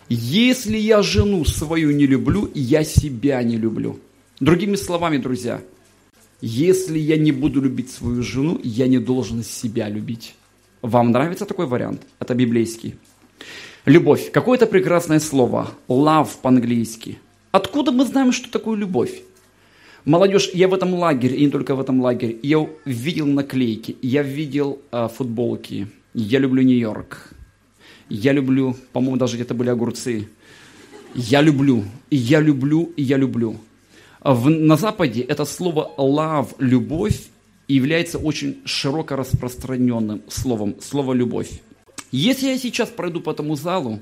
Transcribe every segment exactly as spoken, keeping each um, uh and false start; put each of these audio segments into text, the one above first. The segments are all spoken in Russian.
Если я жену свою не люблю, я себя не люблю. Другими словами, друзья, если я не буду любить свою жену, я не должен себя любить. Вам нравится такой вариант? Это библейский. Любовь. Какое-то прекрасное слово. Love по-английски. Откуда мы знаем, что такое любовь? Молодежь, я в этом лагере, и не только в этом лагере, я видел наклейки, я видел э, футболки. Я люблю Нью-Йорк. Я люблю, по-моему, даже где-то были огурцы. Я люблю, и я люблю, и я люблю. В, на Западе это слово love, любовь, является очень широко распространенным словом, слово любовь. Если я сейчас пройду по этому залу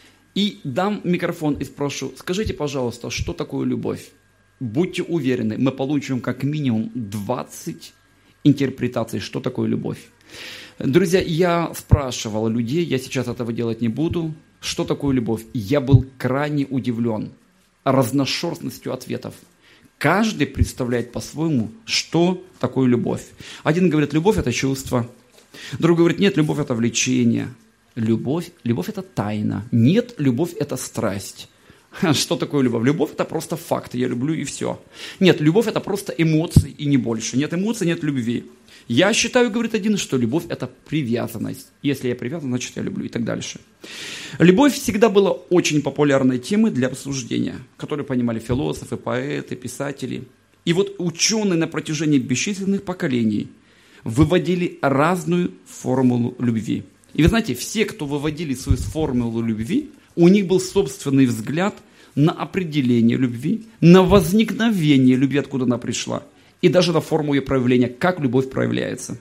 и дам микрофон и спрошу, скажите, пожалуйста, что такое любовь? Будьте уверены, мы получим как минимум двадцать интерпретаций, что такое любовь. Друзья, я спрашивал людей, я сейчас этого делать не буду, что такое любовь. Я был крайне удивлен разношерстностью ответов. Каждый представляет по-своему, что такое любовь. Один говорит, любовь – это чувство. Другой говорит, нет, любовь – это влечение. Любовь, любовь – это тайна. Нет, любовь – это страсть. Что такое любовь? Любовь – это просто факт, я люблю и все. Нет, любовь – это просто эмоции и не больше. Нет эмоций, нет любви. Я считаю, говорит один, что любовь – это привязанность. Если я привязан, значит я люблю и так дальше. Любовь всегда была очень популярной темой для обсуждения, которую понимали философы, поэты, писатели. И вот ученые на протяжении бесчисленных поколений выводили разную формулу любви. И вы знаете, все, кто выводили свою формулу любви, у них был собственный взгляд на определение любви, на возникновение любви, откуда она пришла, и даже на форму ее проявления, как любовь проявляется.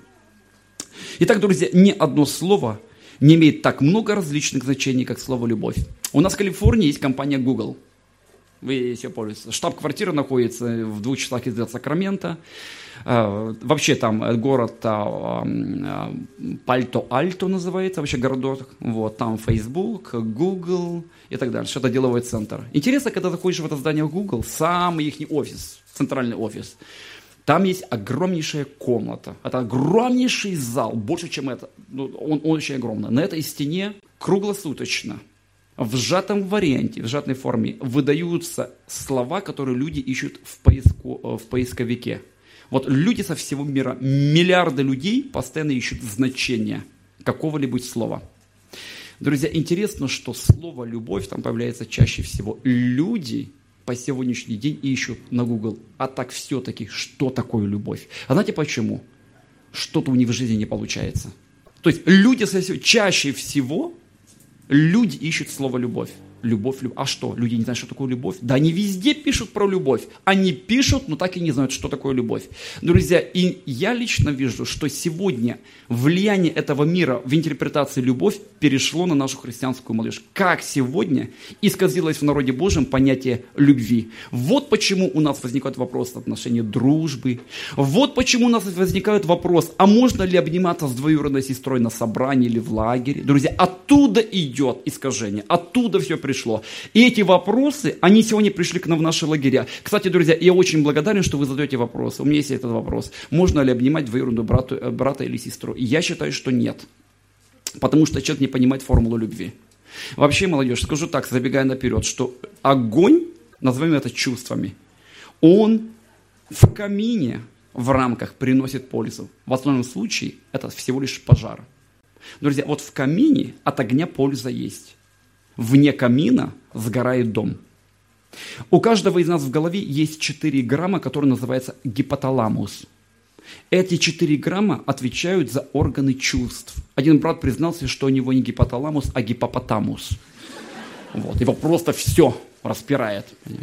Итак, друзья, ни одно слово не имеет так много различных значений, как слово «любовь». У нас в Калифорнии есть компания Google. Вы все пользуетесь. Штаб-квартира находится в двух часах езды от Сакрамента. Вообще там город Пальто-Альто называется, вообще городок. Вот, там Facebook, Google и так дальше. Это деловой центр. Интересно, когда заходишь в это здание Google, самый их офис, центральный офис, там есть огромнейшая комната. Это огромнейший зал, больше, чем это. Он, он очень огромный. На этой стене круглосуточно, в сжатом варианте, в сжатой форме выдаются слова, которые люди ищут в, поиску, в поисковике. Вот люди со всего мира, миллиарды людей постоянно ищут значение какого-либо слова. Друзья, интересно, что слово «любовь» там появляется чаще всего. Люди по сегодняшний день ищут на Google. А так все-таки, что такое любовь? А знаете почему? Что-то у них в жизни не получается. То есть люди чаще всего люди ищут слово «любовь». Любовь, любовь. А что? Люди не знают, что такое любовь? Да они везде пишут про любовь. Они пишут, но так и не знают, что такое любовь. Друзья, и я лично вижу, что сегодня влияние этого мира в интерпретации любовь перешло на нашу христианскую молодежь. Как сегодня исказилось в народе Божьем понятие любви. Вот почему у нас возникают вопросы отношения дружбы. Вот почему у нас возникает вопрос, а можно ли обниматься с двоюродной сестрой на собрании или в лагере? Друзья, оттуда идет искажение, оттуда все пришло. И эти вопросы, они сегодня пришли к нам в наши лагеря. Кстати, друзья, я очень благодарен, что вы задаете вопросы. У меня есть этот вопрос. Можно ли обнимать двоюродную брата, брата или сестру? И я считаю, что нет. Потому что человек не понимает формулу любви. Вообще, молодежь, скажу так, забегая наперед, что огонь, назовем это чувствами, он в камине в рамках приносит пользу. В основном случае это всего лишь пожар. Друзья, вот в камине от огня польза есть. Вне камина сгорает дом. У каждого из нас в голове есть четыре грамма, которые называются гипоталамус. Эти четыре грамма отвечают за органы чувств. Один брат признался, что у него не гипоталамус, а гипопотамус. Вот. Его просто все распирает.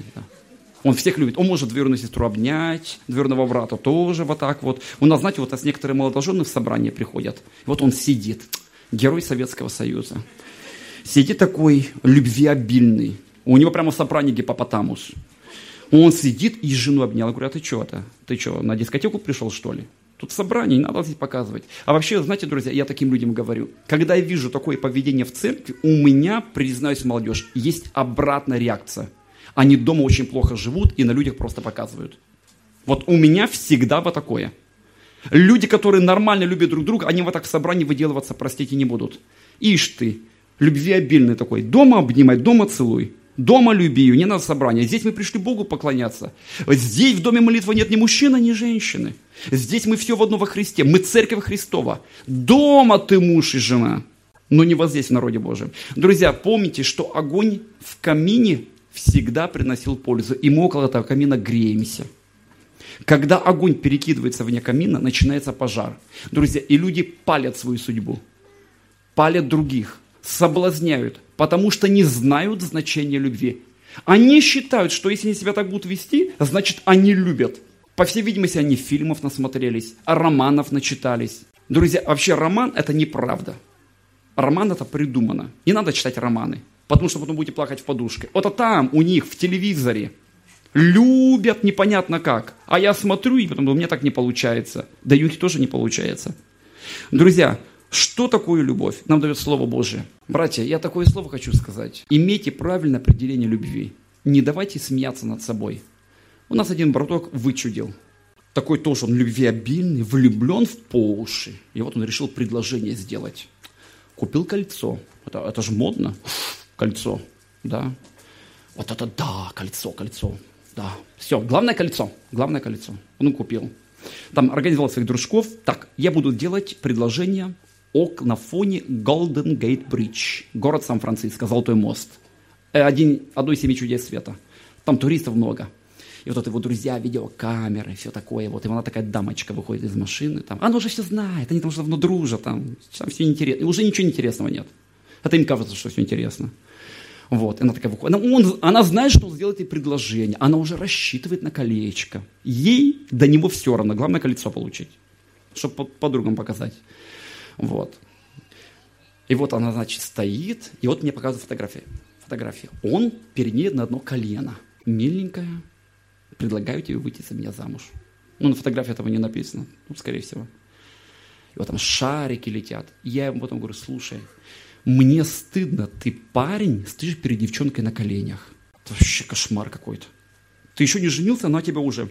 Он всех любит. Он может двоюродную сестру обнять, двоюродного брата тоже вот так вот. У нас, знаете, вот некоторые молодожены в собрание приходят. Вот он сидит, герой Советского Союза. Сидит такой любвеобильный. У него прямо в собрании гипопотамус. Он сидит и жену обнял. Я говорю, а ты что это? Ты что, на дискотеку пришел, что ли? Тут собрание, не надо здесь показывать. А вообще, знаете, друзья, я таким людям говорю, когда я вижу такое поведение в церкви, у меня, признаюсь, молодежь, есть обратная реакция. Они дома очень плохо живут и на людях просто показывают. Вот у меня всегда вот такое. Люди, которые нормально любят друг друга, они вот так в собрании выделываться, простите, не будут. Ишь ты, Любвеобильный такой. Дома обнимай, дома целуй. Дома люби ее, не на собрание. Здесь мы пришли Богу поклоняться. Здесь в доме молитвы нет ни мужчины, ни женщины. Здесь мы все в одно во Христе. Мы церковь Христова. Дома ты муж и жена, но не вот здесь, в народе Божьем. Друзья, помните, что огонь в камине всегда приносил пользу. И мы около этого камина греемся. Когда огонь перекидывается вне камина, начинается пожар. Друзья, и люди палят свою судьбу. Палят других. Соблазняют, потому что не знают значения любви. Они считают, что если они себя так будут вести, значит, они любят. По всей видимости, они фильмов насмотрелись, романов начитались. Друзья, вообще роман – это неправда. Роман – это придумано. Не надо читать романы, потому что потом будете плакать в подушке. Вот а там, у них, в телевизоре, любят непонятно как. А я смотрю, и потом, у меня так не получается. Да и у них тоже не получается. Друзья, что такое любовь? Нам дает Слово Божие. Братья, я такое слово хочу сказать. Имейте правильное определение любви. Не давайте смеяться над собой. У нас один браток вычудил. Такой тоже, он любвеобильный, влюблен в по уши. И вот он решил предложение сделать. Купил кольцо. Это, это же модно. Кольцо. Да. Вот это да, кольцо, кольцо. Да. Все, главное кольцо. Главное кольцо. Он купил. Там организовал своих дружков. Так, я буду делать предложение на фоне Golden Gate Bridge, город Сан-Франциско, Золотой мост. Один, одно из семи чудес света. Там туристов много. И вот это его друзья, видеокамеры, все такое. Вот, и она такая дамочка выходит из машины. Там. Она уже все знает, они там уже давно дружат. Там, там все интересно. И уже ничего интересного нет. Это им кажется, что все интересно. Вот, и она такая выходит. Она, он, она знает, что он сделает ей предложение. Она уже рассчитывает на колечко. Ей до него все равно. Главное кольцо получить, чтобы подругам показать. Вот. И вот она, значит, стоит, и вот мне показывают фотографии. фотографии. Он перед ней на одно колено. Миленькая, предлагаю тебе выйти за меня замуж. Ну, на фотографии этого не написано, ну, скорее всего. И вот там шарики летят. Я ему потом говорю, слушай, мне стыдно, ты парень, стоишь перед девчонкой на коленях. Это вообще кошмар какой-то. Ты еще не женился, она тебя уже...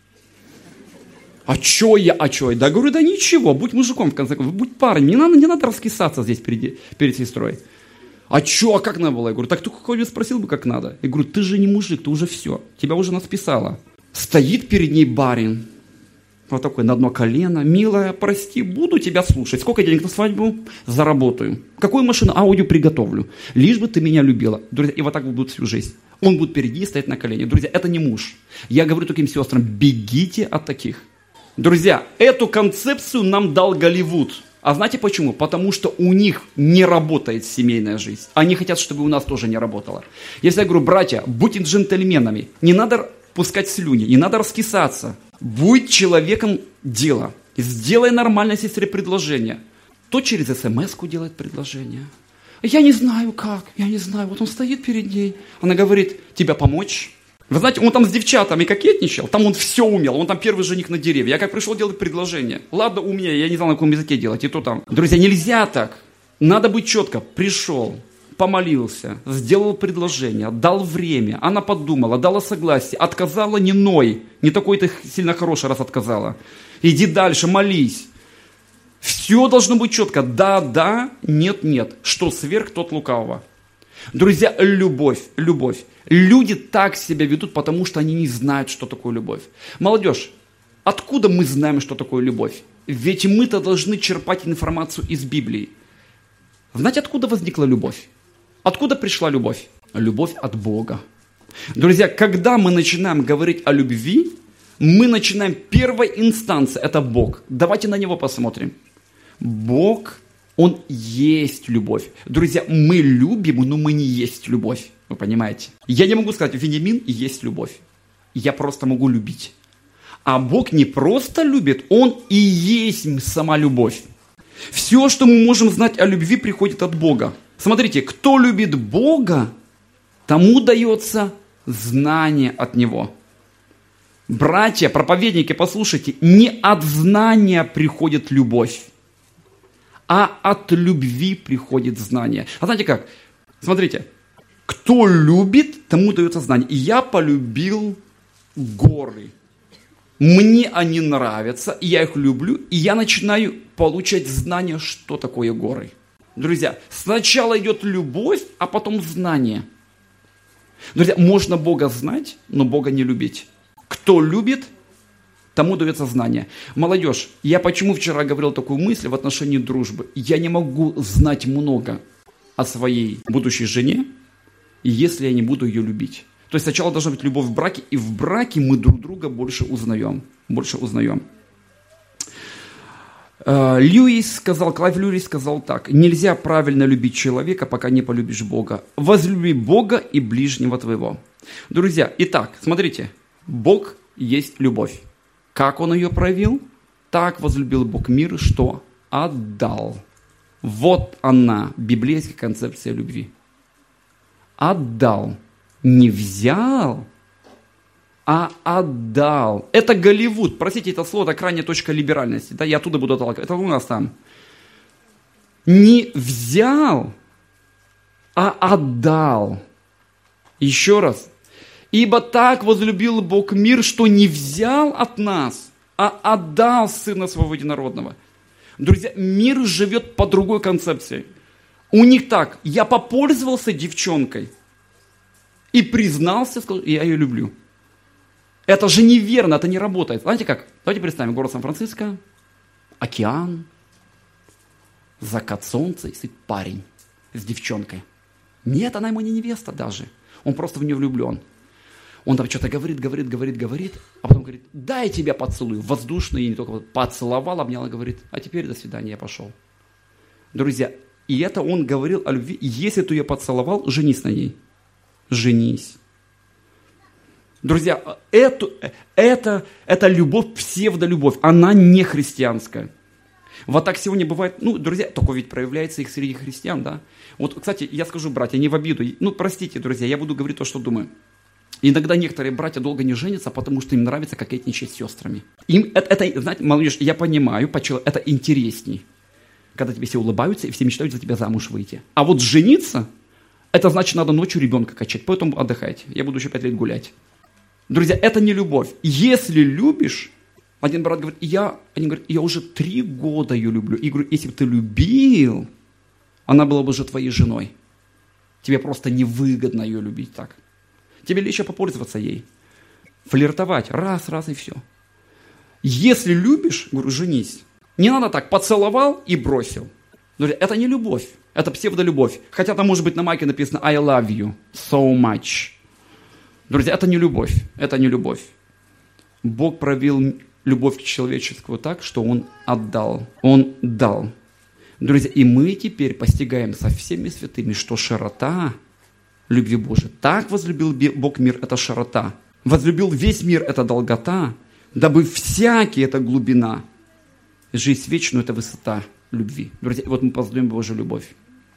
А чё я, а чё я? Да говорю, да ничего, будь мужиком в конце концов, будь парнем, не надо, не надо раскисаться здесь перед, перед сестрой. А чё, а как надо было? Я говорю, так ты хоть спросил бы, как надо. Я говорю, ты же не мужик, ты уже все, тебя уже нас писала. Стоит перед ней барин, вот такой на одно колено, милая, прости, буду тебя слушать. Сколько денег на свадьбу? Заработаю. Какую машину? Аудио приготовлю. Лишь бы ты меня любила. Друзья, и вот так будет всю жизнь. Он будет перед ней стоять на колене. Друзья, это не муж. Я говорю таким сестрам, бегите от таких. Друзья, эту концепцию нам дал Голливуд. А знаете почему? Потому что у них не работает семейная жизнь. Они хотят, чтобы у нас тоже не работало. Если я говорю, братья, будьте джентльменами, не надо пускать слюни, не надо раскисаться. Будь человеком дела. Сделай нормальной сестре предложение. То через смс-ку делает предложение. Я не знаю как, я не знаю. Вот он стоит перед ней. Она говорит, тебе помочь? Вы знаете, он там с девчатами кокетничал, там он все умел, он там первый жених на деревья. Я как пришел делать предложение. Ладно, у меня, я не знал, на каком языке делать, и то там. Друзья, нельзя так. Надо быть четко. Пришел, помолился, сделал предложение, дал время, она подумала, дала согласие, отказала не ной. Не такой ты сильно хороший, раз отказала. Иди дальше, молись. Все должно быть четко. Да, да, нет, нет. Что сверх, тот лукавого. Друзья, любовь, любовь. Люди так себя ведут, потому что они не знают, что такое любовь. Молодежь, откуда мы знаем, что такое любовь? Ведь мы-то должны черпать информацию из Библии. Знаете, откуда возникла любовь? Откуда пришла любовь? Любовь от Бога. Друзья, когда мы начинаем говорить о любви, мы начинаем первой инстанцией, это Бог. Давайте на Него посмотрим. Бог, Он есть любовь. Друзья, мы любим, но мы не есть любовь. Вы понимаете? Я не могу сказать, Вениамин есть любовь. Я просто могу любить. А Бог не просто любит, Он и есть сама любовь. Все, что мы можем знать о любви, приходит от Бога. Смотрите, кто любит Бога, тому дается знание от Него. Братья, проповедники, послушайте, не от знания приходит любовь, а от любви приходит знание. А знаете как? Смотрите, кто любит, тому дается знание. И я полюбил горы. Мне они нравятся, и я их люблю, и я начинаю получать знания, что такое горы. Друзья, сначала идет любовь, а потом знание. Друзья, можно Бога знать, но Бога не любить. Кто любит, тому дается знание. Молодежь, я почему вчера говорил такую мысль в отношении дружбы? Я не могу знать много о своей будущей жене, если я не буду ее любить. То есть сначала должна быть любовь в браке, и в браке мы друг друга больше узнаем. Больше узнаем. Льюис сказал, Клайв Льюис сказал так: нельзя правильно любить человека, пока не полюбишь Бога. Возлюби Бога и ближнего твоего. Друзья, итак, смотрите, Бог есть любовь. Как Он ее проявил? Так возлюбил Бог мир, что отдал. Вот она, библейская концепция любви. Отдал. Не взял, а отдал. Это Голливуд. Простите, это слово, это крайняя точка либеральности. Да, я оттуда буду отталкивать. Это у нас там. Не взял, а отдал. Еще раз. Ибо так возлюбил Бог мир, что не взял от нас, а отдал Сына Своего Единородного. Друзья, мир живет по другой концепции. У них так: я попользовался девчонкой и признался, сказал, я ее люблю. Это же неверно, это не работает. Знаете как? Давайте представим город Сан-Франциско, океан, закат солнца и сидит парень с девчонкой. Нет, она ему не невеста даже. Он просто в нее влюблен. Он там что-то говорит, говорит, говорит, говорит, а потом говорит, дай я тебя поцелую. Воздушный, и не только поцеловал, обнял и говорит, а теперь до свидания, я пошел. Друзья, и это он говорил о любви. Если ты ее поцеловал, женись на ней. Женись. Друзья, это, это, это любовь, псевдолюбовь, она не христианская. Вот так сегодня бывает, ну, друзья, такое ведь проявляется и среди христиан, да. Вот, кстати, я скажу, братья, не в обиду, ну, простите, друзья, я буду говорить то, что думаю. Иногда некоторые братья долго не женятся, потому что им нравится кокетничать с сестрами. Им это, это знаете, малыш, я понимаю, это интересней, когда тебе все улыбаются и все мечтают за тебя замуж выйти. А вот жениться, это значит, надо ночью ребенка качать, поэтому отдыхайте. Я буду еще пять лет гулять. Друзья, это не любовь. Если любишь, один брат говорит, я, они говорят, я уже три года ее люблю. И говорю, если бы ты любил, она была бы уже твоей женой. Тебе просто невыгодно ее любить так. Тебе легче попользоваться ей. Флиртовать. Раз, раз и все. Если любишь, говорю, женись. Не надо так, поцеловал и бросил. Друзья, это не любовь. Это псевдолюбовь. Хотя там может быть на майке написано I love you so much. Друзья, это не любовь. Это не любовь. Бог проявил любовь человеческую так, что Он отдал. Он дал. Друзья, и мы теперь постигаем со всеми святыми, что широта любви Божией. Так возлюбил Бог мир, это широта. Возлюбил весь мир, это долгота. Дабы всякий, это глубина. Жизнь вечную, это высота любви. Друзья, вот мы познаем Божью любовь.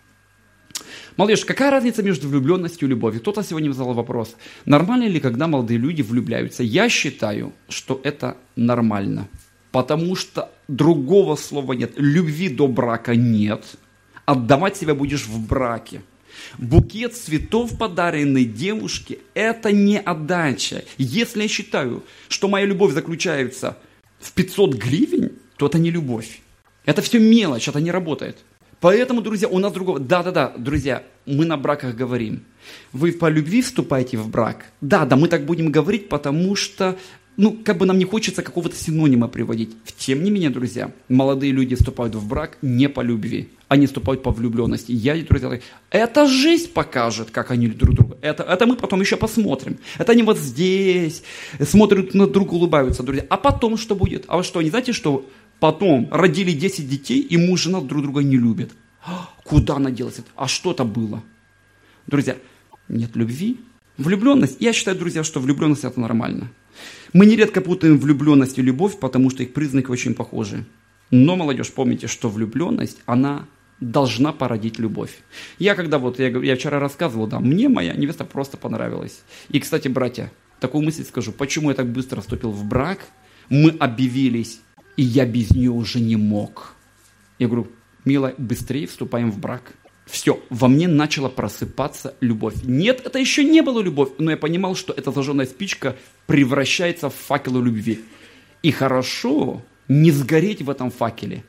Малыш, какая разница между влюбленностью и любовью? Кто-то сегодня задал вопрос. Нормально ли, когда молодые люди влюбляются? Я считаю, что это нормально. Потому что другого слова нет. Любви до брака нет. Отдавать себя будешь в браке. Букет цветов, подаренный девушке, это не отдача. Если я считаю, что моя любовь заключается в пятьсот гривен, то это не любовь. Это все мелочь, это не работает. Поэтому, друзья, у нас другого... Да-да-да, друзья, мы на браках говорим. Вы по любви вступаете в брак? Да-да, мы так будем говорить, потому что, ну, как бы нам не хочется какого-то синонима приводить. Тем не менее, друзья, молодые люди вступают в брак не по любви. Они вступают по влюбленности. Я, друзья, это жизнь покажет, как они друг друга. Это, это мы потом еще посмотрим. Это они вот здесь смотрят на друг друга, улыбаются, друзья. А потом что будет? А вы что, не знаете, что... Потом родили десять детей, и муж и жена друг друга не любят. Куда она делась? А что это было? Друзья, нет любви. Влюбленность. Я считаю, друзья, что влюбленность это нормально. Мы нередко путаем влюбленность и любовь, потому что их признаки очень похожи. Но, молодежь, помните, что влюбленность, она должна породить любовь. Я когда вот, я, я вчера рассказывал, да, мне моя невеста просто понравилась. И, кстати, братья, такую мысль скажу, почему я так быстро вступил в брак, мы объявились, и я без нее уже не мог. Я говорю, милая, быстрее вступаем в брак. Все, во мне начала просыпаться любовь. Нет, это еще не была любовь, но я понимал, что эта зажженная спичка превращается в факел любви. И хорошо не сгореть в этом факеле,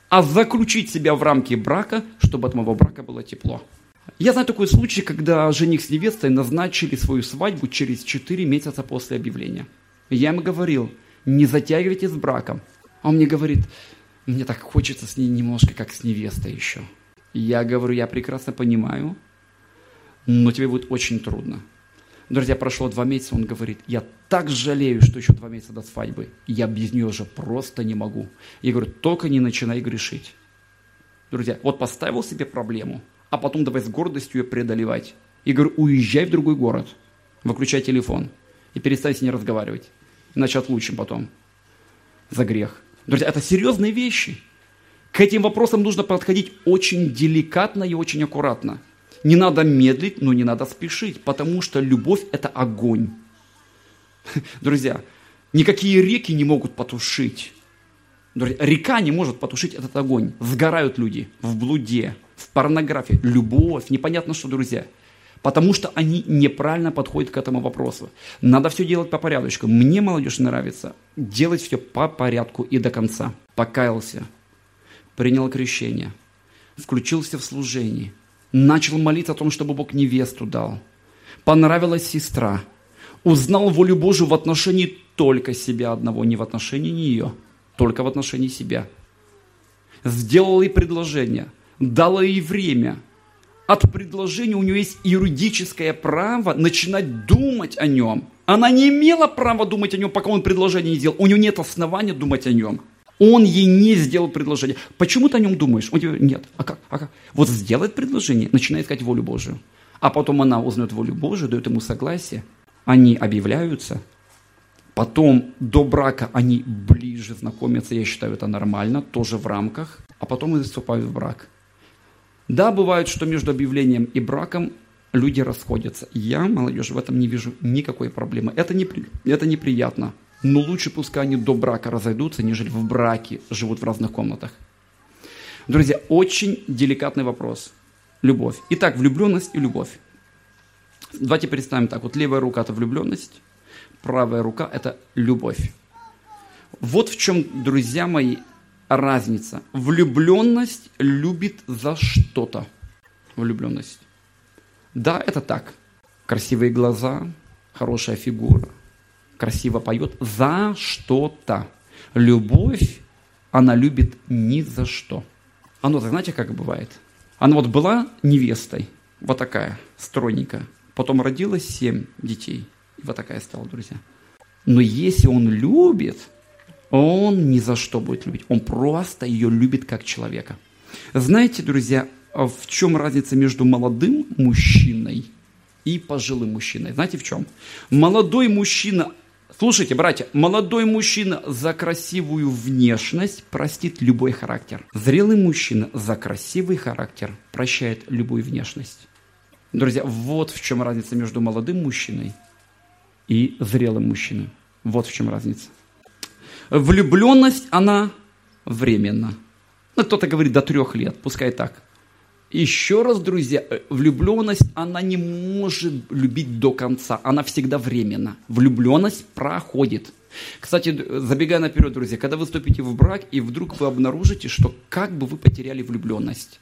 а заключить себя в рамки брака, чтобы от моего брака было тепло. Я знаю такой случай, когда жених с невестой назначили свою свадьбу через четыре месяца после объявления. Я им говорил, не затягивайте с браком. А он мне говорит, мне так хочется с ней немножко, как с невестой еще. Я говорю, я прекрасно понимаю, но тебе будет очень трудно. Друзья, прошло два месяца, он говорит, я так жалею, что еще два месяца до свадьбы. Я без нее уже просто не могу. Я говорю, только не начинай грешить. Друзья, вот поставил себе проблему, а потом давай с гордостью ее преодолевать. И говорю, уезжай в другой город, выключай телефон и перестань с ней разговаривать. Иначе отлучим потом за грех. Друзья, это серьезные вещи. К этим вопросам нужно подходить очень деликатно и очень аккуратно. Не надо медлить, но не надо спешить, потому что любовь – это огонь. Друзья, никакие реки не могут потушить. Друзья, река не может потушить этот огонь. Сгорают люди в блуде, в порнографии, любовь, непонятно что, друзья. Потому что они неправильно подходят к этому вопросу. Надо все делать по порядочку. Мне, молодежь, нравится делать все по порядку и до конца. Покаялся, принял крещение, включился в служение, начал молиться о том, чтобы Бог невесту дал. Понравилась сестра, узнал волю Божию в отношении только себя одного, не в отношении нее, только в отношении себя. Сделал ей предложение, дал ей время. От предложения у нее есть юридическое право начинать думать о нем. Она не имела права думать о нем, пока он предложение не сделал. У нее нет основания думать о нем. Он ей не сделал предложение. Почему ты о нем думаешь? Он тебе нет. А как? А как? Вот сделает предложение, начинает искать волю Божию. А потом она узнает волю Божию, дает ему согласие. Они объявляются. Потом до брака они ближе знакомятся. Я считаю, это нормально, тоже в рамках. А потом они вступают в брак. Да, бывает, что между объявлением и браком люди расходятся. Я, молодежь, в этом не вижу никакой проблемы. Это, не, это неприятно. Но лучше пускай они до брака разойдутся, нежели в браке живут в разных комнатах. Друзья, очень деликатный вопрос. Любовь. Итак, влюбленность и любовь. Давайте представим так. Вот левая рука – это влюбленность, правая рука – это любовь. Вот в чем, друзья мои, разница. Влюбленность любит за что-то. Влюбленность. Да, это так. Красивые глаза, хорошая фигура, красиво поет за что-то. Любовь, она любит ни за что. Оно, знаете, как бывает? Она вот была невестой, вот такая, стройненькая. Потом родилось семь детей. И вот такая стала, друзья. Но если он любит, он ни за что будет любить. Он просто ее любит как человека. Знаете, друзья, в чем разница между молодым мужчиной и пожилым мужчиной? Знаете, в чем? Молодой мужчина, слушайте, братья, молодой мужчина за красивую внешность простит любой характер. Зрелый мужчина за красивый характер прощает любую внешность. Друзья, вот в чем разница между молодым мужчиной и зрелым мужчиной. Вот в чем разница. Влюбленность, она временна. Ну, кто-то говорит до трех лет, пускай так. Еще раз, друзья, влюбленность, она не может любить до конца. Она всегда временна. Влюбленность проходит. Кстати, забегая наперед, друзья, когда вы вступите в брак, и вдруг вы обнаружите, что как бы вы потеряли влюбленность.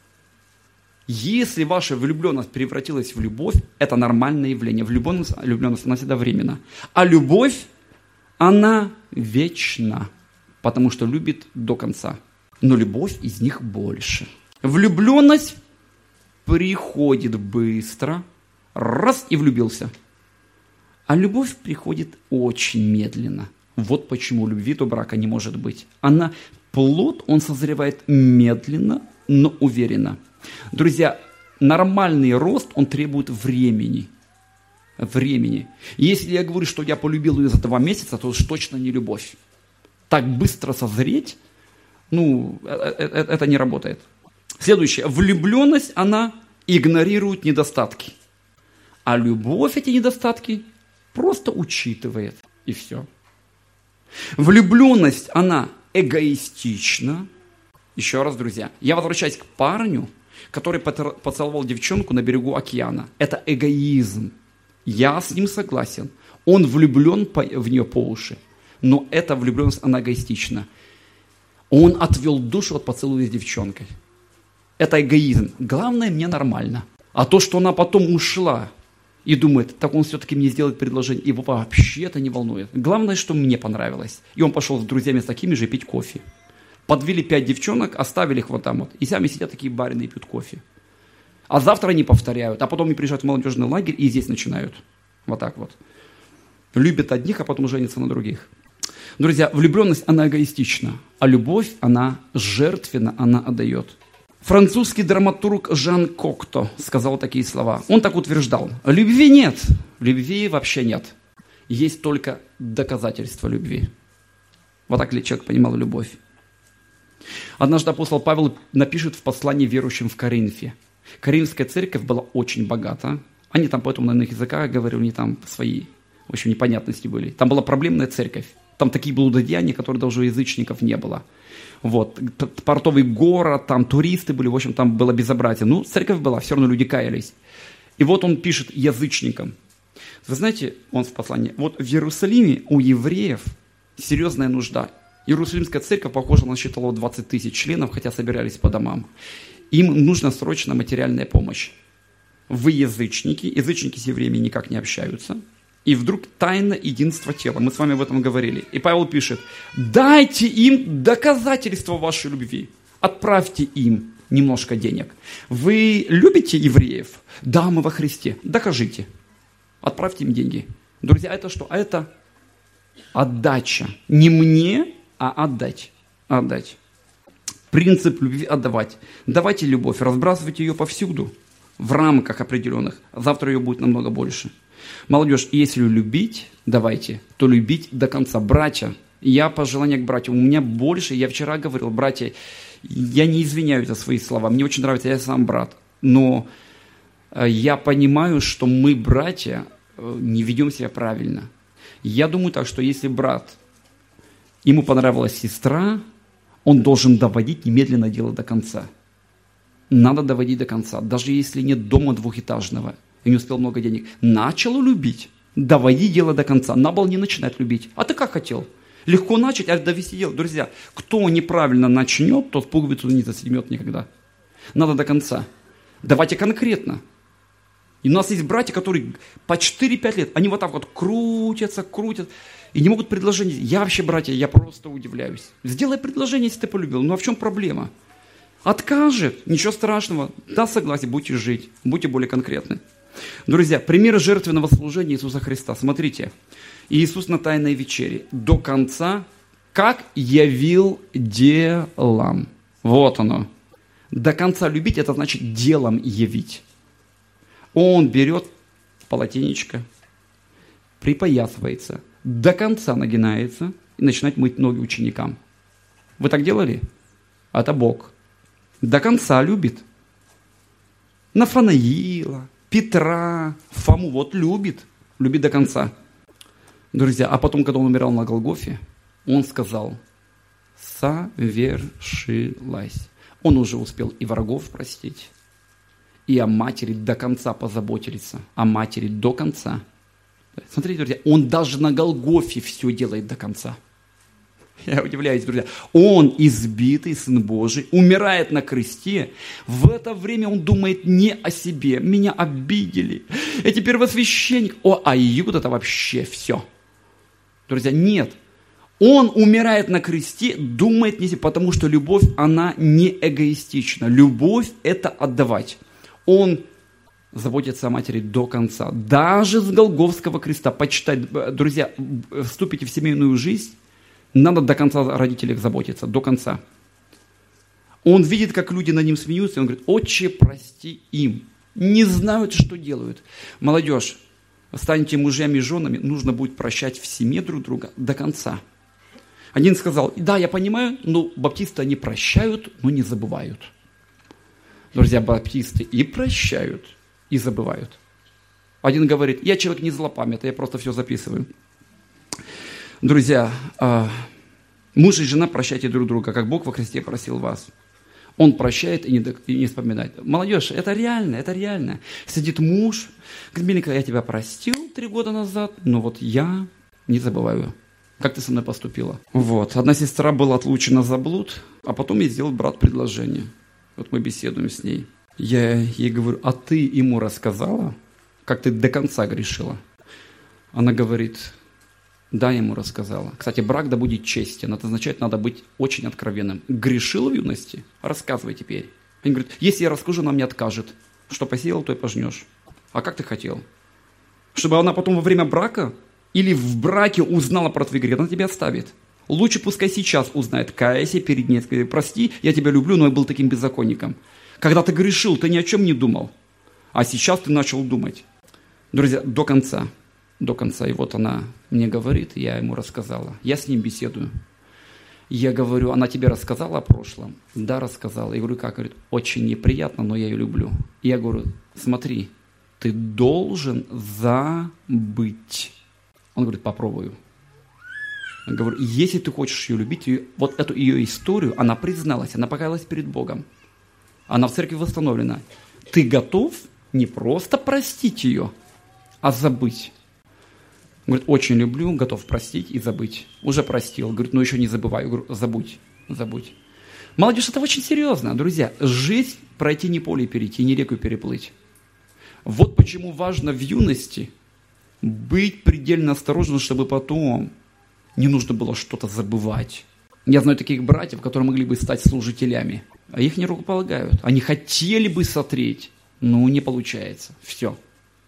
Если ваша влюбленность превратилась в любовь, это нормальное явление. Влюбленность, влюбленность она всегда временна. А любовь, она вечна, потому что любит до конца. Но любовь из них больше. Влюбленность приходит быстро, раз и влюбился. А любовь приходит очень медленно. Вот почему любви до брака не может быть. Она, плод, он созревает медленно, но уверенно. Друзья, нормальный рост, он требует времени. Времени. Если я говорю, что я полюбил ее за два месяца, то уж точно не любовь. Так быстро созреть, ну, это, это не работает. Следующее. Влюбленность, она игнорирует недостатки. А любовь эти недостатки просто учитывает. И все. Влюбленность, она эгоистична. Еще раз, друзья, я возвращаюсь к парню, который поцеловал девчонку на берегу океана. Это эгоизм. Я с ним согласен. Он влюблен в нее по уши. Но эта влюбленность, она эгоистична. Он отвел душу от поцелуя с девчонкой. Это эгоизм. Главное, мне нормально. А то, что она потом ушла и думает, так он все-таки мне сделает предложение, его вообще это не волнует. Главное, что мне понравилось. И он пошел с друзьями с такими же пить кофе. Подвели пять девчонок, оставили их вот там вот. И сами сидят такие барины и пьют кофе. А завтра они повторяют. А потом они приезжают в молодежный лагерь и здесь начинают. Вот так вот. Любят одних, а потом женятся на других. Друзья, влюбленность, она эгоистична. А любовь, она жертвенна, она отдает. Французский драматург Жан Кокто сказал такие слова. Он так утверждал. Любви нет. Любви вообще нет. Есть только доказательства любви. Вот так ли человек понимал любовь? Однажды апостол Павел напишет в послании верующим в Коринфе. Коринфская церковь была очень богата. Они там поэтому на иных языках говорили, у них там свои, в общем, непонятности были. Там была проблемная церковь. Там такие блудодеяния, которые даже у язычников не было. Вот. Портовый город, там туристы были, в общем, там было безобразие. Ну, церковь была, все равно люди каялись. И вот он пишет язычникам. Вы знаете, он в послании, вот в Иерусалиме у евреев серьезная нужда. Иерусалимская церковь, похоже, насчитывала двадцать тысяч членов, хотя собирались по домам. Им нужна срочно материальная помощь. Вы язычники, язычники с евреями никак не общаются. И вдруг тайна единства тела. Мы с вами об этом говорили. И Павел пишет, дайте им доказательства вашей любви. Отправьте им немножко денег. Вы любите евреев? Да, мы во Христе. Докажите. Отправьте им деньги. Друзья, это что? А это отдача. Не мне, а отдать. Отдать. Принцип любви отдавать. Давайте любовь, разбрасывайте ее повсюду. В рамках определенных. Завтра ее будет намного больше. Молодежь, если любить, давайте, то любить до конца. Братья, я пожелание к братьям. У меня больше, я вчера говорил, братья, я не извиняюсь за свои слова. Мне очень нравится, я сам брат. Но я понимаю, что мы, братья, не ведем себя правильно. Я думаю так, что если брат, ему понравилась сестра, он должен доводить немедленно дело до конца. Надо доводить до конца. Даже если нет дома двухэтажного, и не успел много денег. Начал любить. Доводи дело до конца. Надо было не начинать любить. А ты как хотел? Легко начать, а довести дело. Друзья, кто неправильно начнет, тот пуговицу не застегнет никогда. Надо до конца. Давайте конкретно. И у нас есть братья, которые по четыре-пять лет, они вот так вот крутятся, крутят, и не могут предложение. Я вообще, братья, я просто удивляюсь. Сделай предложение, если ты полюбил. Ну а в чем проблема? Откажет, ничего страшного. Да, согласен, будете жить, будьте более конкретны. Друзья, пример жертвенного служения Иисуса Христа. Смотрите, Иисус на Тайной вечере до конца, как явил делом. Вот оно. До конца любить, это значит делом явить. Он берет полотенечко, припоясывается, до конца нагинается и начинает мыть ноги ученикам. Вы так делали? Это Бог. До конца любит. Нафанаила, Петра, Фому, вот любит, любит до конца. Друзья, а потом, когда он умирал на Голгофе, он сказал, совершилось. Он уже успел и врагов простить, и о матери до конца позаботиться, о матери до конца. Смотрите, друзья, он даже на Голгофе все делает до конца. Я удивляюсь, друзья. Он, избитый Сын Божий, умирает на кресте. В это время он думает не о себе. Меня обидели. Эти первосвященники. О, а Иуд это вообще все. Друзья, нет. Он умирает на кресте, думает не о себе, потому что любовь, она не эгоистична. Любовь – это отдавать. Он заботится о матери до конца. Даже с Голгофского креста. Почитать, друзья, вступите в семейную жизнь, надо до конца о родителях заботиться, до конца. Он видит, как люди над ним смеются, и он говорит, отче, прости им. Не знают, что делают. Молодежь, станьте мужьями и женами, нужно будет прощать в семье друг друга до конца. Один сказал, да, я понимаю, но баптисты, они прощают, но не забывают. Друзья, баптисты и прощают, и забывают. Один говорит, я человек не злопамятный, я просто все записываю. Друзья, муж и жена, прощайте друг друга, как Бог во Христе просил вас. Он прощает и не, и не вспоминает. Молодежь, это реально, это реально. Сидит муж, говорит, миленькая, я тебя простил три года назад, но вот я не забываю. как ты со мной поступила? Вот. Одна сестра была отлучена за блуд, а потом ей сделал брат предложение. Вот мы беседуем с ней. Я ей говорю, а ты ему рассказала, как ты до конца грешила? Она говорит, да, я ему рассказала. Кстати, брак да будет честен. Это означает, надо быть очень откровенным. Грешил в юности? Рассказывай теперь. Они говорят, если я расскажу, она мне откажет. Что посеял, то и пожнешь. А как ты хотел? Чтобы она потом во время брака или в браке узнала про твои грехи, она тебя оставит. Лучше пускай сейчас узнает, кайся перед ней, скажи, прости, я тебя люблю, но я был таким беззаконником. Когда ты грешил, ты ни о чем не думал, а сейчас ты начал думать. Друзья, до конца, до конца. И вот она мне говорит, я ему рассказала, я с ним беседую. Я говорю, она тебе рассказала о прошлом? Да, рассказала. Я говорю, как? Говорит, очень неприятно, но я ее люблю. И я говорю, смотри, ты должен забыть. Он говорит, попробую. Я говорю, если ты хочешь ее любить, ее, вот эту ее историю, она призналась, она покаялась перед Богом. Она в церкви восстановлена. Ты готов не просто простить ее, а забыть? Он говорит, очень люблю, готов простить и забыть. Уже простил. Говорит, ну еще не забывай. Я говорю, забудь, забудь. Молодежь, это очень серьезно, друзья. Жизнь пройти не поле перейти, не реку переплыть. Вот почему важно в юности быть предельно осторожным, чтобы потом не нужно было что-то забывать. Я знаю таких братьев, которые могли бы стать служителями, а их не рукополагают. Они хотели бы сотреть, но не получается. Все.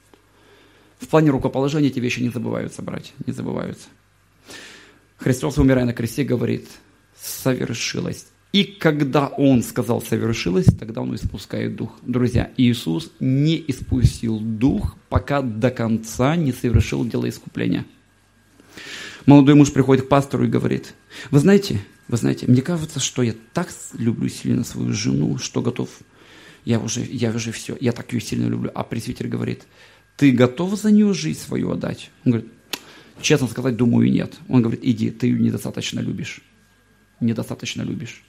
В плане рукоположения эти вещи не забываются, братья, не забываются. Христос, умирая на кресте, говорит, совершилось. И когда Он сказал совершилось, тогда Он испускает дух. Друзья, Иисус не испустил дух, пока до конца не совершил дело искупления. Молодой муж приходит к пастору и говорит, вы знаете, вы знаете, мне кажется, что я так люблю сильно свою жену, что готов, я уже, я уже все, я так ее сильно люблю. А пресвитер говорит, ты готов за нее жизнь свою отдать? Он говорит, честно сказать, думаю, нет. Он говорит, иди, ты ее недостаточно любишь. Недостаточно любишь.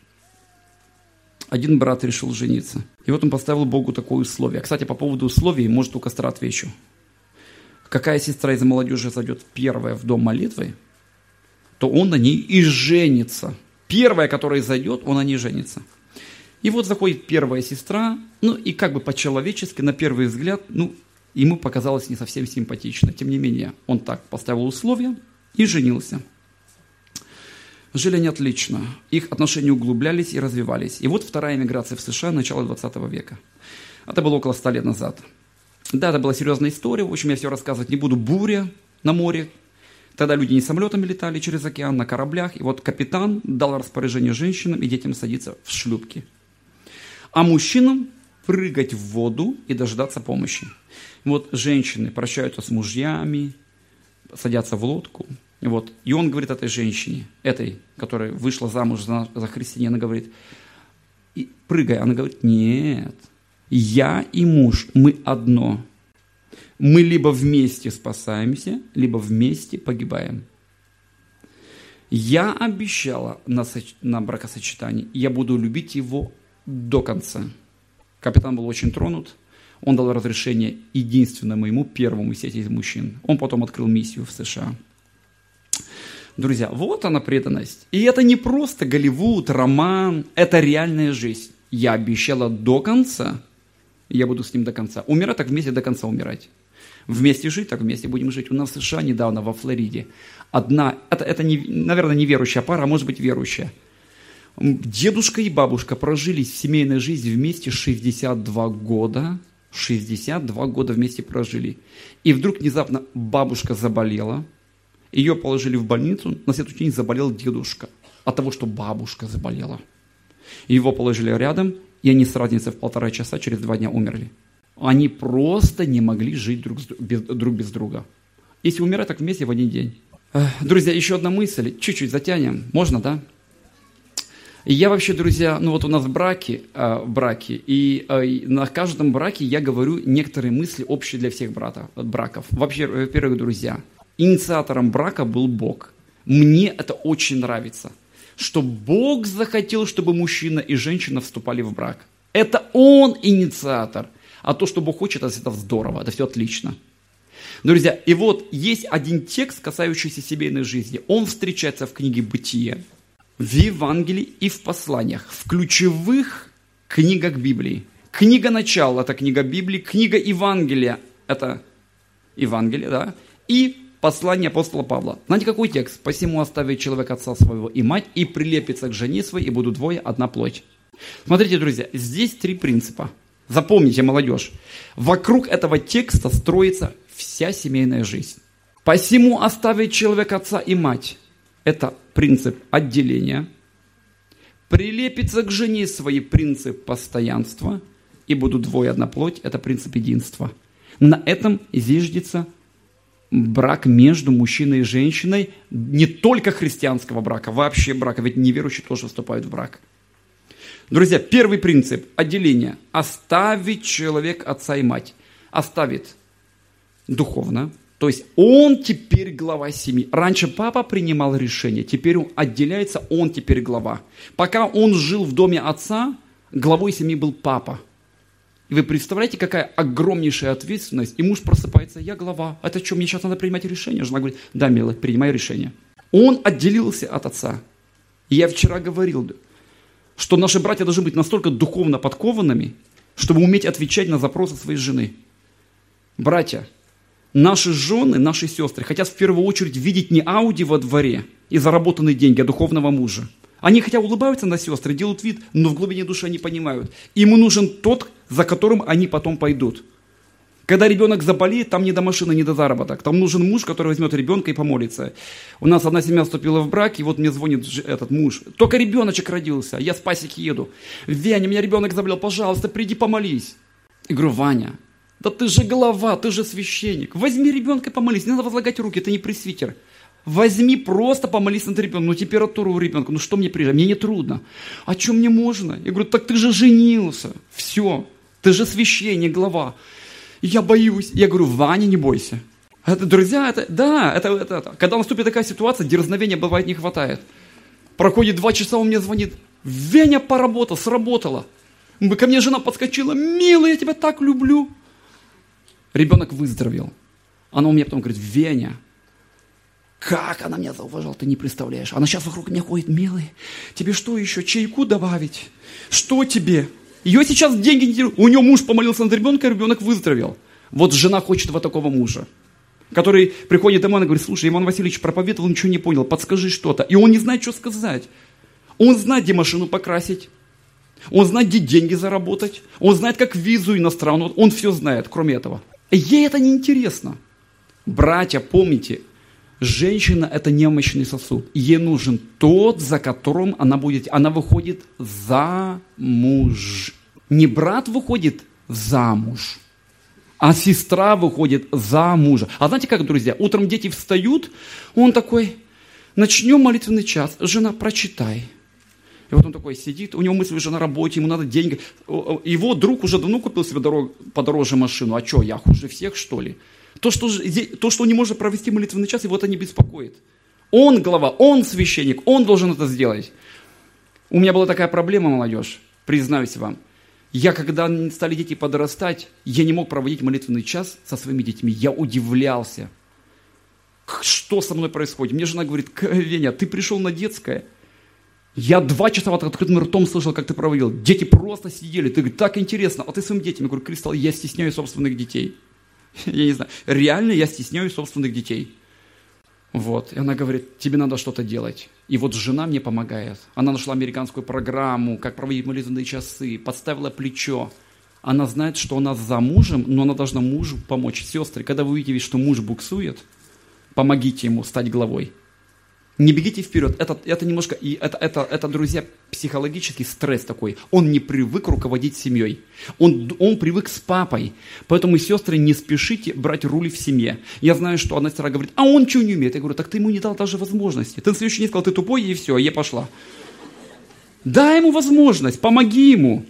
Один брат решил жениться. И вот он поставил Богу такое условие. Кстати, по поводу условий, может, у костра отвечу. Какая сестра из молодежи зайдет первая в дом молитвы, то он на ней и женится. Первая, которая зайдет, он на ней женится. И вот заходит первая сестра, ну и как бы по-человечески, на первый взгляд, ну, ему показалось не совсем симпатично. Тем не менее, он так поставил условия и женился. Жили они отлично. Их отношения углублялись и развивались. И вот вторая эмиграция в США начала двадцатого века. Это было около ста лет назад. Да, это была серьезная история. В общем, я все рассказывать не буду. Буря на море. Тогда люди не самолетами летали через океан, на кораблях. И вот капитан дал распоряжение женщинам и детям садиться в шлюпки. А мужчинам прыгать в воду и дождаться помощи. Вот женщины прощаются с мужьями, садятся в лодку. Вот. И он говорит этой женщине, этой, которая вышла замуж за, за христианина, говорит, и, прыгай. Она говорит, нет, я и муж, мы одно. Мы либо вместе спасаемся, либо вместе погибаем. Я обещала на, соч... на бракосочетании, я буду любить его до конца. Капитан был очень тронут. Он дал разрешение единственному ему, первому из этих мужчин. Он потом открыл миссию в США. Друзья, вот она преданность. И это не просто Голливуд, роман, это реальная жизнь. Я обещала до конца, и я буду с ним до конца. Умирать так вместе до конца умирать. Вместе жить, так вместе будем жить. У нас в США недавно, во Флориде, одна, это, это не, наверное, не верующая пара, а может быть верующая. Дедушка и бабушка прожили семейную жизнь вместе шестьдесят два года. шестьдесят два года вместе прожили. И вдруг внезапно бабушка заболела. Ее положили в больницу. На следующий день заболел дедушка. От того, что бабушка заболела. Его положили рядом. И они с разницей в полтора часа через два дня умерли. Они просто не могли жить друг, без, друг без друга. Если умирать, так вместе в один день. Друзья, еще одна мысль. Чуть-чуть затянем. Можно, да? И я вообще, друзья, ну вот у нас браки, э, браки, и э, на каждом браке я говорю некоторые мысли общие для всех братов, браков. Вообще, во-первых, друзья, инициатором брака был Бог. Мне это очень нравится, что Бог захотел, чтобы мужчина и женщина вступали в брак. Это Он инициатор. А то, что Бог хочет, это здорово, это все отлично. Друзья, и вот есть один текст, касающийся семейной жизни. Он встречается в книге «Бытие», в Евангелии и в посланиях, в ключевых книгах Библии. Книга «Начало» – это книга Библии, книга Евангелия – это Евангелие, да, и послание апостола Павла. Знаете, какой текст? «Посему оставит человек отца своего и мать, и прилепится к жене своей, и будут двое одна плоть». Смотрите, друзья, здесь три принципа. Запомните, молодежь. Вокруг этого текста строится вся семейная жизнь. «Посему оставит человек отца и мать». Это принцип отделения. «Прилепится к жене своей» – принцип постоянства. И будут двое одна плоть – это принцип единства. На этом зиждется брак между мужчиной и женщиной, не только христианского брака, вообще брака, ведь неверующие тоже вступают в брак. Друзья, первый принцип – отделение. Оставит человек отца и мать. Оставит духовно, то есть он теперь глава семьи. Раньше папа принимал решение, теперь он отделяется, он теперь глава. Пока он жил в доме отца, главой семьи был папа. И вы представляете, какая огромнейшая ответственность. И муж просыпается: я глава. Это что, мне сейчас надо принимать решение? Жена говорит: да, милый, принимай решение. Он отделился от отца. И я вчера говорил, что наши братья должны быть настолько духовно подкованными, чтобы уметь отвечать на запросы своей жены. Братья, наши жены, наши сестры хотят в первую очередь видеть не Ауди во дворе и заработанные деньги, а духовного мужа. Они хотя улыбаются на сестры, делают вид, но в глубине души они понимают. Им нужен тот, за которым они потом пойдут. Когда ребенок заболеет, там не до машины, не до заработок. Там нужен муж, который возьмет ребенка и помолится. У нас одна семья вступила в брак, и вот мне звонит этот муж. Только ребеночек родился, я с пасеки еду. Ваня, у меня ребенок заболел, пожалуйста, приди помолись. Я говорю: Ваня, да ты же глава, ты же священник. Возьми ребенка и помолись, не надо возлагать руки, ты не пресвитер. Возьми, просто помолись над ребенком. Ну, температуру у ребенка, ну что мне приезжать? Мне не трудно. А что мне можно? Я говорю: так ты же женился. Все, ты же священник, глава. Я боюсь. Я говорю: Ваня, не бойся. Это, друзья, это, да, это, это, это. Когда наступит такая ситуация, дерзновения бывает не хватает. Проходит два часа, он мне звонит: Веня поработал, сработало. Ко мне жена подскочила: милый, я тебя так люблю. Ребенок выздоровел. Она у меня потом говорит: Веня, как она меня зауважала, ты не представляешь. Она сейчас вокруг меня ходит: милый, тебе что еще, чайку добавить? Что тебе? Ее сейчас деньги не держат. У нее муж помолился над ребенком, ребенок выздоровел. Вот жена хочет вот такого мужа, который приходит домой и говорит: слушай, Иван Васильевич проповедовал, ничего не понял, подскажи что-то. И он не знает, что сказать. Он знает, где машину покрасить. Он знает, где деньги заработать. Он знает, как визу иностранную. Он все знает, кроме этого. Ей это не интересно. Братья, помните, женщина – это немощный сосуд. Ей нужен тот, за которым она будет. Она выходит замуж. Не брат выходит замуж, а сестра выходит за мужа. А знаете как, друзья, утром дети встают, он такой: начнем молитвенный час, жена, прочитай. И вот он такой сидит, у него мысли уже на работе, ему надо деньги. Его друг уже давно купил себе дорог, подороже машину. А что, я хуже всех, что ли? То что, то, что он не может провести молитвенный час, его это не беспокоит. Он глава, он священник, он должен это сделать. У меня была такая проблема, молодежь, признаюсь вам. Я, когда стали дети подрастать, я не мог проводить молитвенный час со своими детьми. Я удивлялся, что со мной происходит. Мне жена говорит: Веня, ты пришел на детское. Я два часа вот открытым ртом слышал, как ты проводил. Дети просто сидели. Ты говоришь: так интересно. А ты своим детям? Я говорю: Кристалл, я стесняюсь собственных детей. Я не знаю. Реально я стесняюсь собственных детей. Вот. И она говорит: тебе надо что-то делать. И вот жена мне помогает. Она нашла американскую программу, как проводить молитвенные часы, подставила плечо. Она знает, что она за мужем, но она должна мужу помочь. Сестры, когда вы увидите, что муж буксует, помогите ему стать главой. Не бегите вперед. Это, это немножко, и это, это, это, друзья, психологический стресс такой. Он не привык руководить семьей. Он, он привык с папой. Поэтому, сестры, не спешите брать руль в семье. Я знаю, что одна сестра говорит: а он что не умеет? Я говорю: так ты ему не дал даже возможности. Ты на следующий день сказал: ты тупой, и все, и я пошла. Дай ему возможность, помоги ему.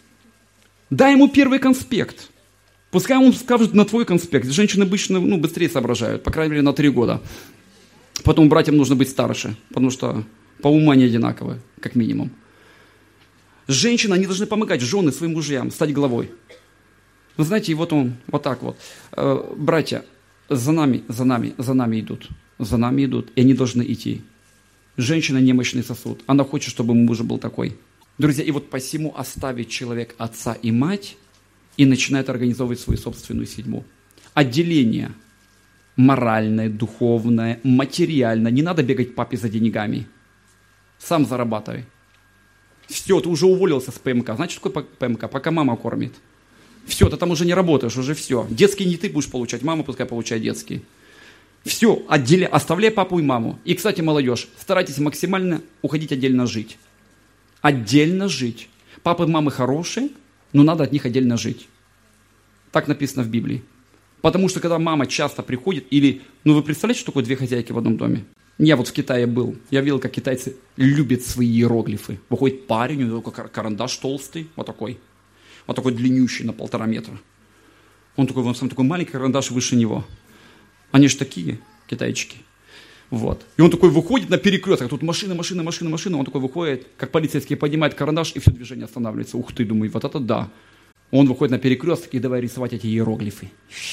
Дай ему первый конспект. Пускай он скажет на твой конспект. Женщины обычно ну, быстрее соображают, по крайней мере, на три года. Потом братьям нужно быть старше, потому что по уму они одинаковые, как минимум. Женщины, они должны помогать жены своим мужьям, стать главой. Вы знаете, и вот он, вот так вот. Братья, За нами, за нами, за нами идут. За нами идут, и они должны идти. Женщина немощный сосуд. Она хочет, чтобы муж был такой. Друзья, и вот посему оставит человек отца и мать и начинает организовывать свою собственную седьму. Отделение моральное, духовное, материальное. Не надо бегать папе за деньгами. Сам зарабатывай. Все, ты уже уволился с ПМК. Знаешь, что такое ПМК? Пока мама кормит. Все, ты там уже не работаешь, уже все. Детские не ты будешь получать, мама пускай получает детские. Все, отделяй, оставляй папу и маму. И, кстати, молодежь, старайтесь максимально уходить отдельно жить. Отдельно жить. Папы и мамы хорошие, но надо от них отдельно жить. Так написано в Библии. Потому что когда мама часто приходит, или, ну вы представляете, что такое две хозяйки в одном доме? Я вот в Китае был, я видел, как китайцы любят свои иероглифы. Выходит парень, у него карандаш толстый, вот такой. Вот такой длиннющий на полтора метра. Он такой, он сам такой маленький карандаш выше него. Они же такие, китайчики. Вот. И он такой выходит на перекресток, тут машина, машина, машина, машина. Он такой выходит, как полицейский, поднимает карандаш, и все движение останавливается. Ух ты, думаю, вот это да. Он выходит на перекресток и давай рисовать эти иероглифы.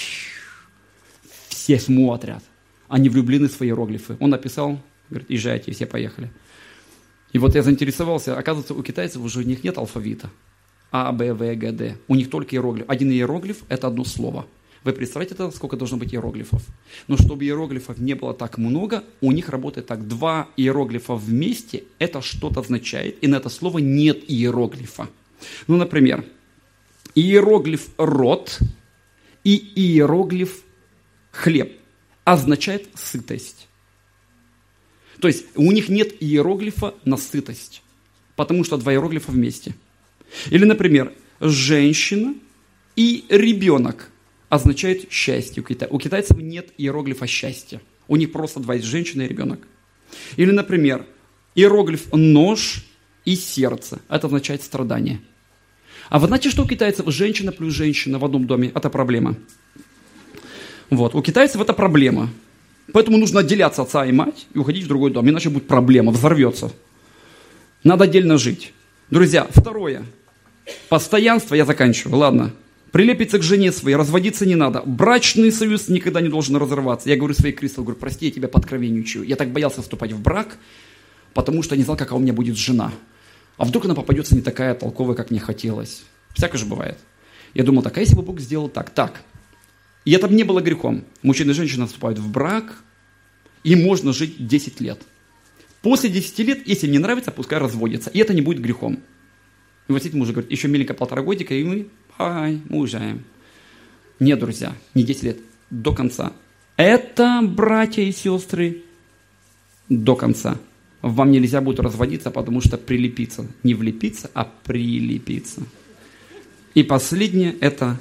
Все смотрят. Они влюблены в свои иероглифы. Он написал, говорит, езжайте, все поехали. И вот я заинтересовался, оказывается, у китайцев уже у них нет алфавита. А, Б, В, Г, Д. У них только иероглиф. Один иероглиф – это одно слово. Вы представляете, это, сколько должно быть иероглифов? Но чтобы иероглифов не было так много, у них работает так. Два иероглифа вместе – это что-то означает, и на это слово нет иероглифа. Ну, например, иероглиф «рот» и иероглиф «хлеб» означает «сытость». То есть у них нет иероглифа на сытость, потому что два иероглифа вместе. Или, например, «женщина» и «ребенок» означает счастье у китайцев. У китайцев нет иероглифа счастья. У них просто два есть женщина и ребенок. Или, например, иероглиф нож и сердце. Это означает страдание. А вы знаете, что у китайцев женщина плюс женщина в одном доме – это проблема. Вот. У китайцев это проблема. Поэтому нужно отделяться отца и мать и уходить в другой дом. Иначе будет проблема, взорвется. Надо отдельно жить. Друзья, второе. Постоянство, я заканчиваю, ладно. Прилепиться к жене своей, разводиться не надо. Брачный союз никогда не должен разорваться. Я говорю своей Кристал, говорю, прости, я тебя подкровенничаю. Я так боялся вступать в брак, потому что не знал, какая у меня будет жена. А вдруг она попадется не такая толковая, как мне хотелось. Всякое же бывает. Я думал, так, а если бы Бог сделал так? Так. И это бы не было грехом. Мужчина и женщина вступают в брак, и можно жить десять лет. После десяти лет, если не нравится, пускай разводятся. И это не будет грехом. И вот этим муж говорит, еще миленько полтора годика, и мы, ай, мы уезжаем. Нет, друзья, не десять лет, до конца. Это, братья и сестры, до конца. Вам нельзя будет разводиться, потому что прилепиться. Не влепиться, а прилепиться. И последнее – это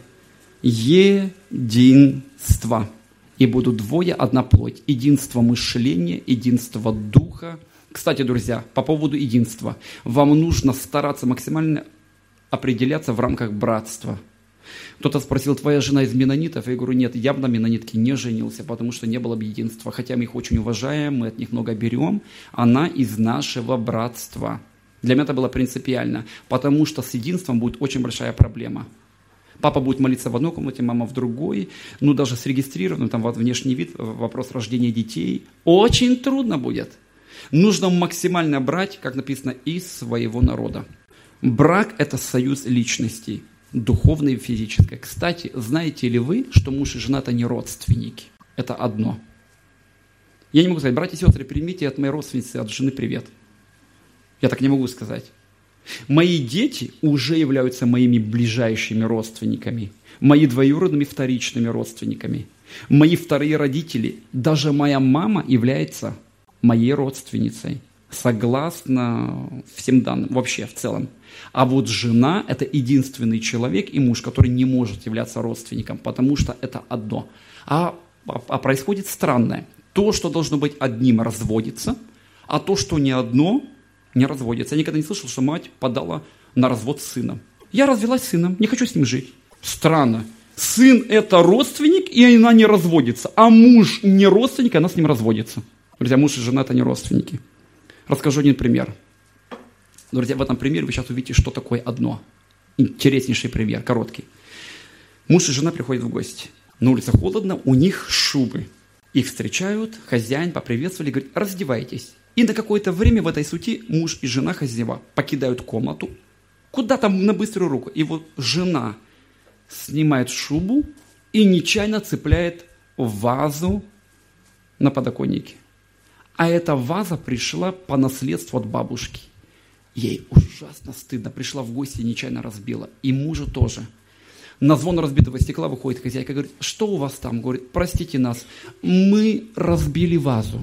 единство. И будут двое, одна плоть. Единство мышления, единство духа. Кстати, друзья, по поводу единства. Вам нужно стараться максимально определяться в рамках братства. Кто-то спросил, твоя жена из меннонитов? Я говорю, нет, я бы на меннонитке не женился, потому что не было бы единства. Хотя мы их очень уважаем, мы от них много берем. Она из нашего братства. Для меня это было принципиально, потому что с единством будет очень большая проблема. Папа будет молиться в одной комнате, мама в другой. Ну, даже с регистрированным, там, внешний вид, вопрос рождения детей. Очень трудно будет. Нужно максимально брать, как написано, из своего народа. Брак – это союз личностей, духовное и физическое. Кстати, знаете ли вы, что муж и жена – это не родственники? Это одно. Я не могу сказать, братья и сестры, примите от моей родственницы, от жены привет. Я так не могу сказать. Мои дети уже являются моими ближайшими родственниками, мои двоюродными вторичными родственниками. Мои вторые родители, даже моя мама является моей родственницей, согласно всем данным, вообще в целом. А вот жена – это единственный человек и муж, который не может являться родственником, потому что это одно. А, а, а происходит странное. То, что должно быть одним, разводится, а то, что не одно – не разводится. Я никогда не слышал, что мать подала на развод с сыном. Я развелась с сыном, не хочу с ним жить. Странно. Сын – это родственник, и она не разводится. А муж не родственник, и она с ним разводится. Друзья, муж и жена – это не родственники. Расскажу один пример. Друзья, в этом примере вы сейчас увидите, что такое одно. Интереснейший пример, короткий. Муж и жена приходят в гости. На улице холодно, у них шубы. Их встречают, хозяин поприветствовали, говорит, раздевайтесь. И на какое-то время в этой суете муж и жена хозяева покидают комнату, куда там на быструю руку. И вот жена снимает шубу и нечаянно цепляет вазу на подоконнике. А эта ваза пришла по наследству от бабушки. Ей ужасно стыдно. Пришла в гости и нечаянно разбила. И мужу тоже. На звон разбитого стекла выходит хозяйка и говорит, что у вас там? Говорит, простите нас, мы разбили вазу.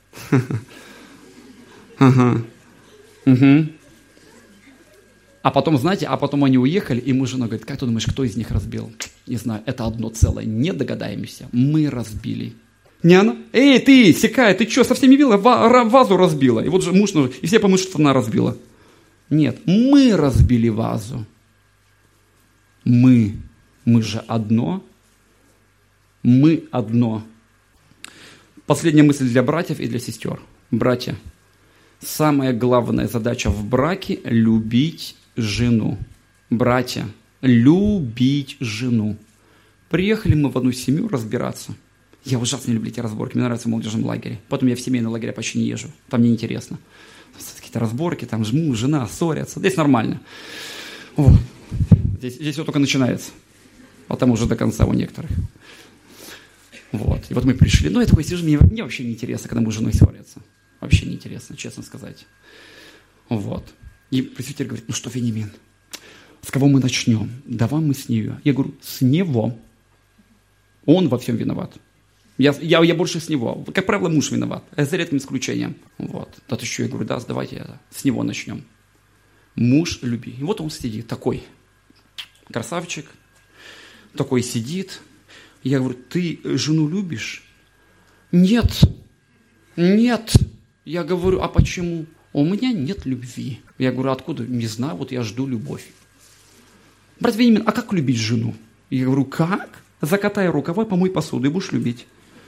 Ага. Угу. А потом, знаете, а потом они уехали, и муж жена говорит, как ты думаешь, кто из них разбил? Не знаю, это одно целое, не догадаемся. Мы разбили. Не она? Эй, ты, секай, ты что, совсем не видела? Вазу разбила. И вот же муж, и все помыслят, что она разбила. Нет, мы разбили вазу. Мы. Мы же одно. Мы одно. Последняя мысль для братьев и для сестер. Братья, самая главная задача в браке – любить жену. Братья, любить жену. Приехали мы в одну семью разбираться. Я ужасно не люблю эти разборки, мне нравится в молодежном лагере. Потом я в семейный лагерь почти не езжу, там мне интересно. Какие-то разборки, там муж, жена ссорятся, здесь нормально. Вот. Здесь, здесь все только начинается, а там уже до конца у некоторых. Вот. И вот мы пришли, ну я такой сижу, мне, мне вообще не интересно, когда муж с женой ссорятся. Вообще не интересно, честно сказать. Вот. И пресвитер говорит, ну что, Вениамин, с кого мы начнем? Давай мы с нее. Я говорю, с него. Он во всем виноват. Я, я, я больше с него. Как правило, муж виноват, за редким исключением. Вот. Да ты что, я говорю, да, давайте это, с него начнем. Муж люби. И вот он сидит, такой красавчик, такой сидит. Я говорю, ты жену любишь? Нет, нет. Я говорю, а почему? У меня нет любви. Я говорю, откуда? Не знаю, вот я жду любовь. Брат Вениамин, а как любить жену? Я говорю, как? Закатай рукава, помой посуду и будешь любить.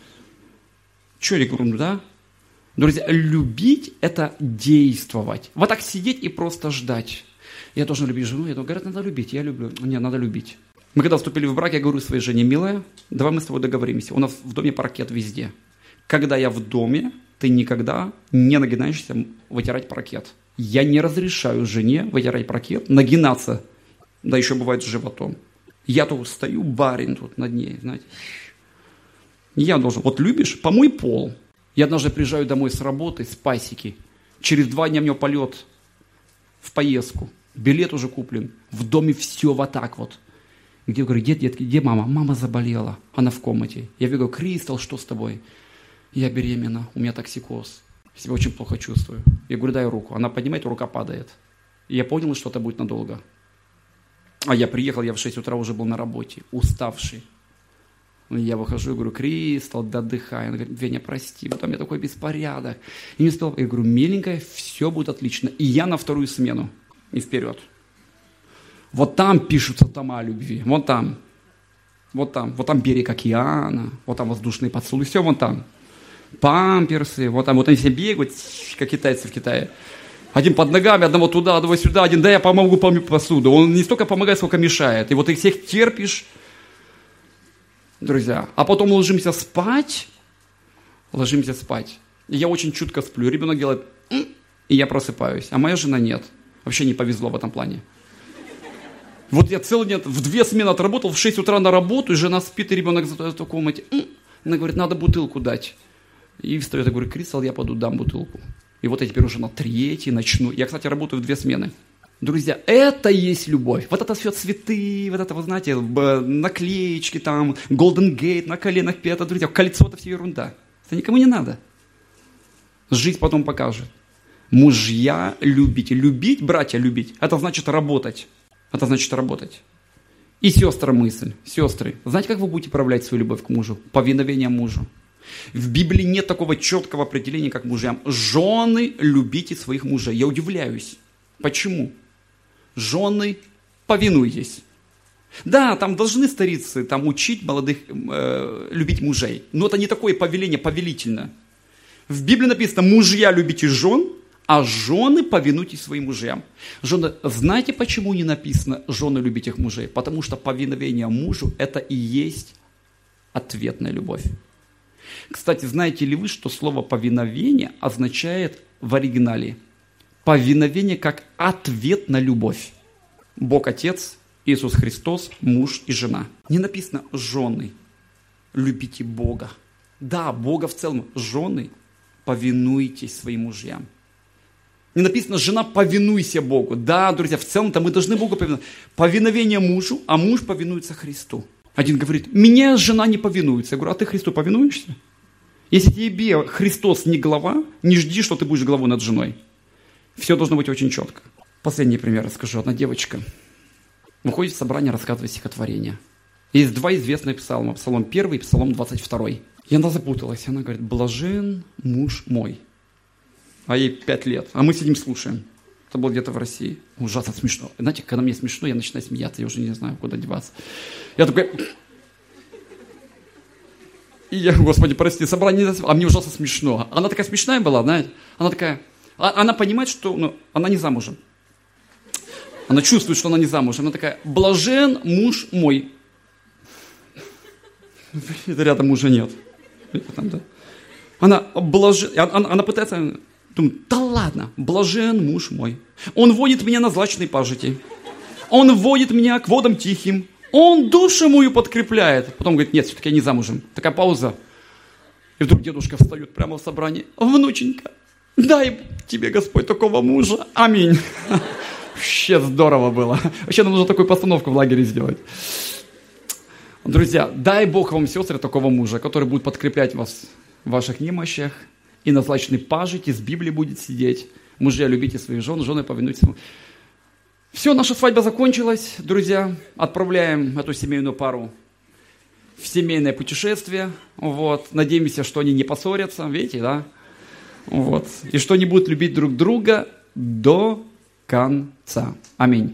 Че я говорю, да? Друзья, любить – это действовать. Вот так сидеть и просто ждать. Я должен любить жену. Я думаю, говорят, надо любить. Я люблю. Нет, надо любить. Мы когда вступили в брак, я говорю своей жене, милая, давай мы с тобой договоримся. У нас в доме паркет везде. Когда я в доме, ты никогда не нагинаешься вытирать паркет. Я не разрешаю жене вытирать паркет, нагинаться, да еще бывает с животом. Я тут стою, барин тут над ней, знаете. Я должен, вот любишь, помой пол. Я однажды приезжаю домой с работы, с пасеки. Через два дня у меня полет в поездку. Билет уже куплен. В доме все вот так вот. Где, я говорю, где, детки, где мама? Мама заболела. Она в комнате. Я говорю, Кристал, что с тобой? Я беременна, у меня токсикоз. Себя очень плохо чувствую. Я говорю, дай руку. Она поднимает, рука падает. И я понял, что это будет надолго. А я приехал, я в шесть утра уже был на работе, уставший. Я выхожу и говорю, Кристал, да отдыхай. Она говорит, Веня, прости, потом я такой беспорядок. И не успел. Я говорю, миленькая, все будет отлично. И я на вторую смену. И вперед. Вот там пишутся тома любви. Вот там. Вот там. Вот там берег океана. Вот там воздушные поцелуи. Все вон там. Памперсы. Вот там. Вот они все бегают, как китайцы в Китае. Один под ногами, одного туда, одного сюда. Один, да я помогу помыть посуду. Он не столько помогает, сколько мешает. И вот их всех терпишь. Друзья, а потом ложимся спать, ложимся спать. И я очень чутко сплю. Ребенок делает, и я просыпаюсь. А моя жена нет. Вообще не повезло в этом плане. Вот я целый день в две смены отработал, в шесть утра на работу, и жена спит, и ребенок в комнате. Она говорит, надо бутылку дать. И встает, я говорю, Кристал, я пойду дам бутылку. И вот я теперь уже на третий начну. Я, кстати, работаю в две смены. Друзья, это есть любовь. Вот это все цветы, вот это, вы знаете, наклеечки там, Golden Gate на коленах пета, друзья, кольцо – это все ерунда. Это никому не надо. Жизнь потом покажет. Мужья любите. Любить, братья любить, это значит работать. Это значит работать. И сестры мысль, сестры, знаете, как вы будете проявлять свою любовь к мужу? Повиновение мужу. В Библии нет такого четкого определения, как мужьям. Жены, любите своих мужей. Я удивляюсь. Почему? Жены, повинуйтесь. Да, там должны старицы там, учить молодых э, любить мужей. Но это не такое повеление повелительно. В Библии написано, мужья любите жен, а жены повинуйтесь своим мужьям. Жены, знаете, почему не написано жены любите их мужей? Потому что повиновение мужу это и есть ответная любовь. Кстати, знаете ли вы, что слово «повиновение» означает в оригинале повиновение как ответ на любовь? Бог Отец, Иисус Христос, муж и жена. Не написано «жены, любите Бога». Да, Бога в целом. Жены, повинуйтесь своим мужьям. Не написано «жена, повинуйся Богу». Да, друзья, в целом-то мы должны Богу повиноваться. Повиновение мужу, а муж повинуется Христу. Один говорит: «Мне жена не повинуется». Я говорю: «А ты Христу повинуешься?» Если тебе Христос не глава, не жди, что ты будешь главой над женой. Все должно быть очень четко. Последний пример расскажу. Одна девочка выходит в собрание, рассказывает стихотворение. Есть два известных псалма. Псалом первый и псалом двадцать второй. И она запуталась. Она говорит: «Блажен муж мой». А ей пять лет. А мы сидим, слушаем. Это было где-то в России. Ужасно смешно. Знаете, когда мне смешно, я начинаю смеяться. Я уже не знаю, куда деваться. Я такой... И я, Господи, прости, собрание не... А мне ужасно смешно. Она такая смешная была, знаете. Она такая... Она понимает, что ну, она не замужем. Она чувствует, что она не замужем. Она такая: «Блажен муж мой». Это рядом мужа нет. Там, да. Она, блажен... она, она пытается... Думает: да ладно, блажен муж мой. Он водит меня на злачной пажити. Он водит меня к водам тихим. Он душу мою подкрепляет. Потом говорит: нет, все-таки я не замужем. Такая пауза. И вдруг дедушка встает прямо в собрании: внученька, дай тебе Господь такого мужа. Аминь. Вообще здорово было. Вообще нам нужно такую постановку в лагере сделать. Друзья, дай Бог вам, сестры, такого мужа, который будет подкреплять вас в ваших немощах. И на злачной пажити с Библией будет сидеть. Мужья, любите своих жен, жены повинуйтесь. Все, наша свадьба закончилась, друзья. Отправляем эту семейную пару в семейное путешествие. Вот. Надеемся, что они не поссорятся. Видите, да? Вот. И что они будут любить друг друга до конца. Аминь.